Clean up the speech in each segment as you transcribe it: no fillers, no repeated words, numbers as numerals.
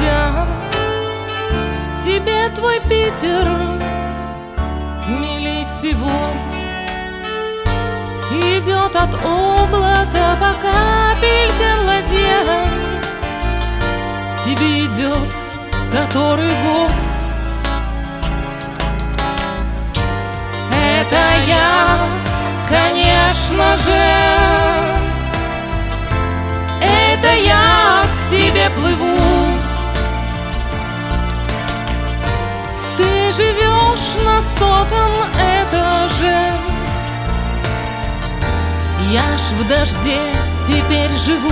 я, тебе твой Питер милей всего. Идет от облака по капелькам ладья, к тебе идет который год. Это я, конечно же, это я к тебе плыву. Ты живешь на 100-м этаже, я ж в дожде теперь живу.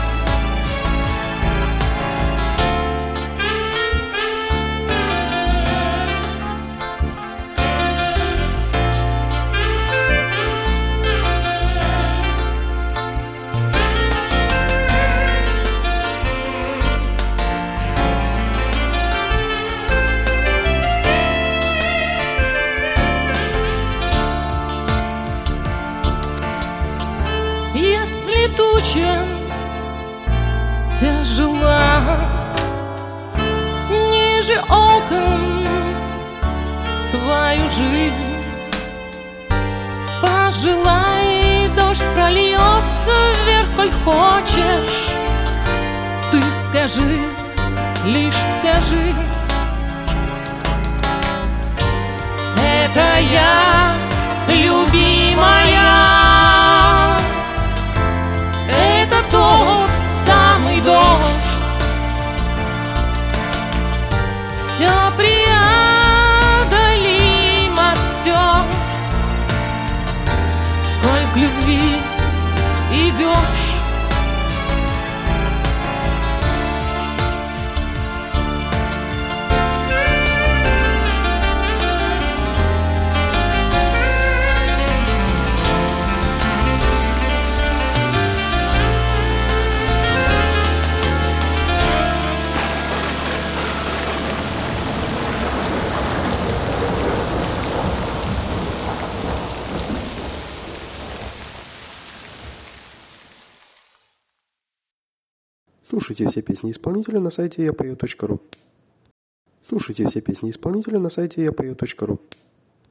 Если туча тяжела ниже окон в твою жизнь, пожелай, дождь прольется вверх, коль хочешь. Ты скажи, лишь скажи, это я, любимая. Это тот самый дождь, все преодолимо, все, коль к любви идешь. Слушайте все песни исполнителя на сайте yapою.ru. Слушайте все песни исполнителя на сайте yapою.ru.